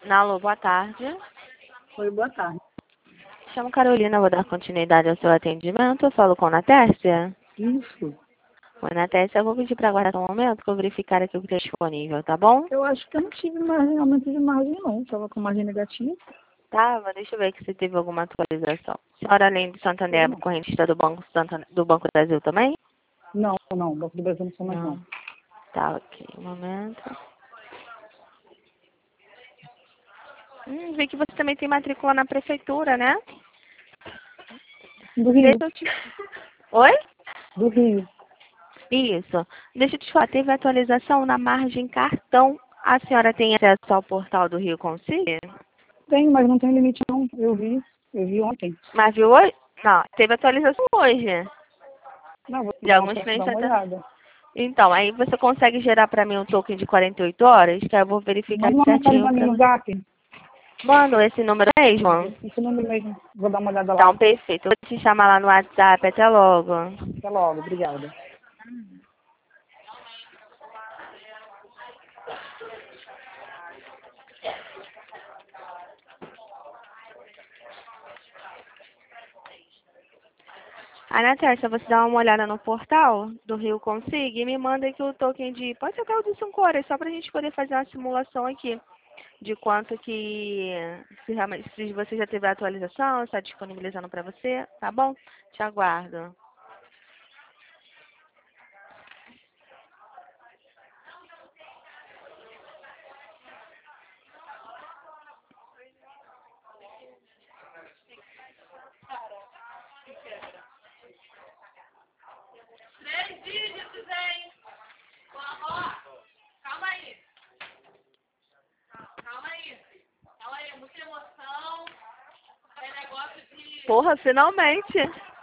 Alô, boa tarde. Oi, boa tarde. Chamo Carolina, vou dar continuidade ao seu atendimento. Eu falo com a Natércia. Isso. Oi, Natércia, eu vou pedir para aguardar um momento que eu verificar aqui o que tem disponível, tá bom? Eu acho que eu não tive margem, aumento de margem, não. Estava com margem negativa. Tá, deixa eu ver se teve alguma atualização. Senhora, além do Santander, Teve é não. correntista do Banco Santander, do Banco Brasil também? Não, não. Banco do Brasil não sou mais, não. Tá, ok. Um momento. Vi que você também tem matrícula na prefeitura, né? Do Rio. Deixa eu te... Oi? Do Rio. Isso. Deixa eu te falar, teve atualização na margem cartão. A senhora tem acesso ao portal do Rio Consigo? Tem, mas não tem limite, não. Eu vi ontem. Mas viu hoje? Não, teve atualização hoje. Não, vou De dar, alguns posso dar clientes uma até... olhada. Então, aí você consegue gerar para mim um token de 48 horas, que aí eu vou verificar Manda uma mensagem certinho pra mim para no você. Zap. Manda esse número mesmo? Esse número mesmo. Vou dar uma olhada lá. Então, perfeito. Eu vou te chamar lá no WhatsApp. Até logo. Até logo. Obrigada. Aí, Natasha, você dá uma olhada no portal do Rio Consigo e me manda aqui o token de... Pode ser até o de 5 horas, só para a gente poder fazer uma simulação aqui de quanto que... Se, realmente, se você já teve a atualização, está disponibilizando para você, tá bom? Te aguardo. Porra, finalmente!